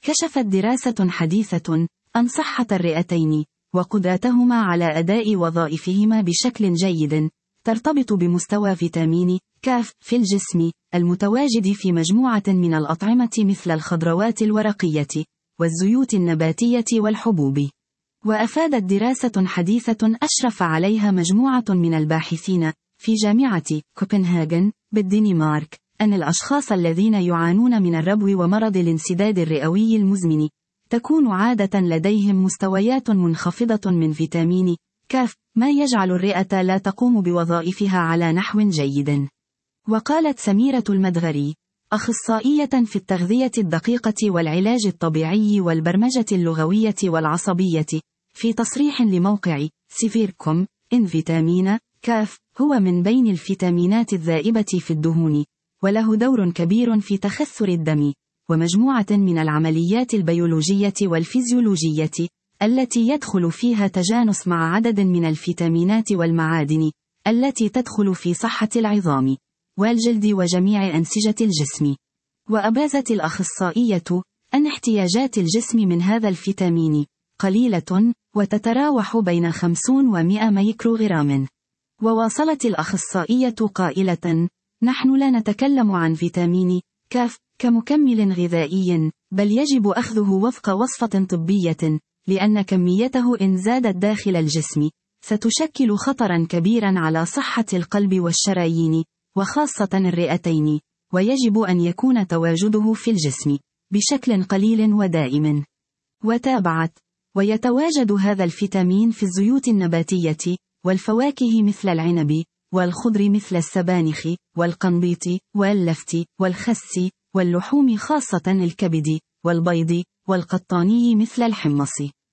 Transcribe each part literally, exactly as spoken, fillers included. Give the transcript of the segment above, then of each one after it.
كشفت دراسة حديثة أن صحة الرئتين وقدرتهما على أداء وظائفهما بشكل جيد ترتبط بمستوى فيتامين ك في الجسم المتواجد في مجموعة من الأطعمة مثل الخضروات الورقية والزيوت النباتية والحبوب. وأفادت دراسة حديثة أشرف عليها مجموعة من الباحثين في جامعة كوبنهاغن بالدنمارك أن الأشخاص الذين يعانون من الربو ومرض الانسداد الرئوي المزمن تكون عادة لديهم مستويات منخفضة من فيتامين ك، ما يجعل الرئة لا تقوم بوظائفها على نحو جيد. وقالت سميرة المدغري، أخصائية في التغذية الدقيقة والعلاج الطبيعي والبرمجة اللغوية والعصبية، في تصريح لموقع سيفيركوم، إن فيتامين ك هو من بين الفيتامينات الذائبة في الدهون، وله دور كبير في تخثر الدم، ومجموعة من العمليات البيولوجية والفيزيولوجية التي يدخل فيها تجانس مع عدد من الفيتامينات والمعادن التي تدخل في صحة العظام والجلد وجميع أنسجة الجسم. وأبازت الأخصائية أن احتياجات الجسم من هذا الفيتامين قليلة وتتراوح بين خمسين ومئة ميكروغرام. وواصلت الأخصائية قائلة: نحن لا نتكلم عن فيتامين ك كمكمل غذائي، بل يجب أخذه وفق وصفة طبية، لأن كميته إن زادت داخل الجسم ستشكل خطرا كبيرا على صحة القلب والشرايين وخاصة الرئتين، ويجب أن يكون تواجده في الجسم بشكل قليل ودائم. وتابعت: ويتواجد هذا الفيتامين في الزيوت النباتية والفواكه مثل العنب والخضر مثل السبانخ والقنبيط واللفت والخس واللحوم خاصة الكبد والبيض والقطاني مثل الحمص.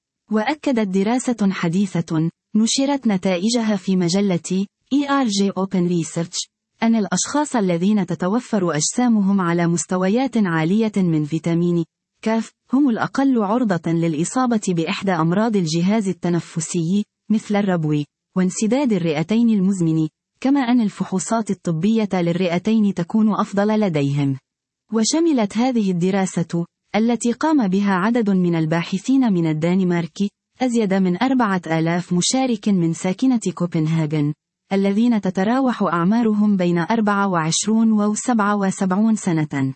وأكدت دراسة حديثة نشرت نتائجها في مجلة إي آر جي Open Research أن الأشخاص الذين تتوفر أجسامهم على مستويات عالية من فيتامين ك هم الأقل عرضة للإصابة بإحدى أمراض الجهاز التنفسي مثل الربو وانسداد الرئتين المزمن، كما أن الفحوصات الطبية للرئتين تكون أفضل لديهم. وشملت هذه الدراسة التي قام بها عدد من الباحثين من الدنمارك أزيد من أربعة آلاف مشارك من ساكنة كوبنهاغن الذين تتراوح أعمارهم بين أربعة وعشرين وسبعة وسبعين سنة.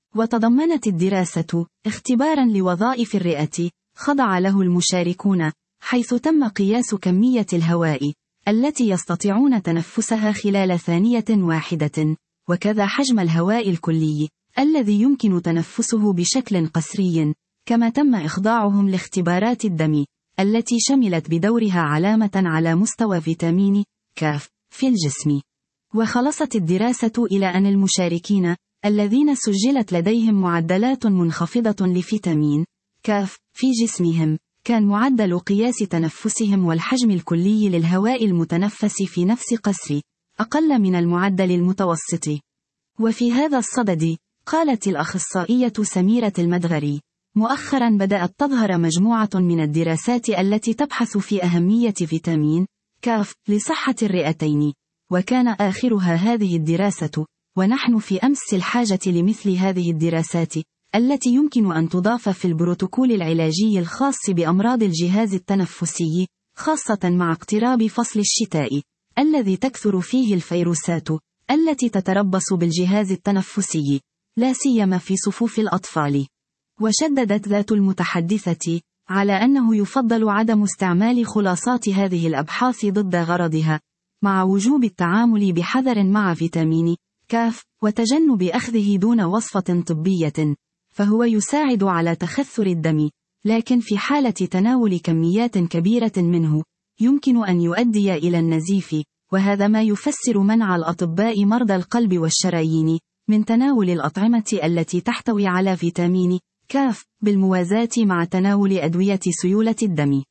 وتضمنت الدراسة اختبارا لوظائف الرئة خضع له المشاركون، حيث تم قياس كمية الهواء التي يستطيعون تنفسها خلال ثانية واحدة، وكذا حجم الهواء الكلي الذي يمكن تنفسه بشكل قسري، كما تم إخضاعهم لاختبارات الدم التي شملت بدورها علامة على مستوى فيتامين ك في الجسم. وخلصت الدراسة إلى أن المشاركين الذين سجلت لديهم معدلات منخفضة لفيتامين ك في جسمهم كان معدل قياس تنفسهم والحجم الكلي للهواء المتنفس في نفس قسر أقل من المعدل المتوسط. وفي هذا الصدد قالت الأخصائية سميرة المدغري: مؤخرا بدأت تظهر مجموعة من الدراسات التي تبحث في أهمية فيتامين ك لصحة الرئتين، وكان آخرها هذه الدراسة، ونحن في أمس الحاجة لمثل هذه الدراسات التي يمكن أن تضاف في البروتوكول العلاجي الخاص بأمراض الجهاز التنفسي، خاصة مع اقتراب فصل الشتاء الذي تكثر فيه الفيروسات التي تتربص بالجهاز التنفسي، لا سيما في صفوف الأطفال. وشددت ذات المتحدثة على أنه يفضل عدم استعمال خلاصات هذه الأبحاث ضد غرضها، مع وجوب التعامل بحذر مع فيتامين ك وتجنب أخذه دون وصفة طبية، فهو يساعد على تخثر الدم، لكن في حالة تناول كميات كبيرة منه يمكن أن يؤدي إلى النزيف، وهذا ما يفسر منع الأطباء مرضى القلب والشرايين من تناول الأطعمة التي تحتوي على فيتامين ك بالموازاة مع تناول أدوية سيولة الدم.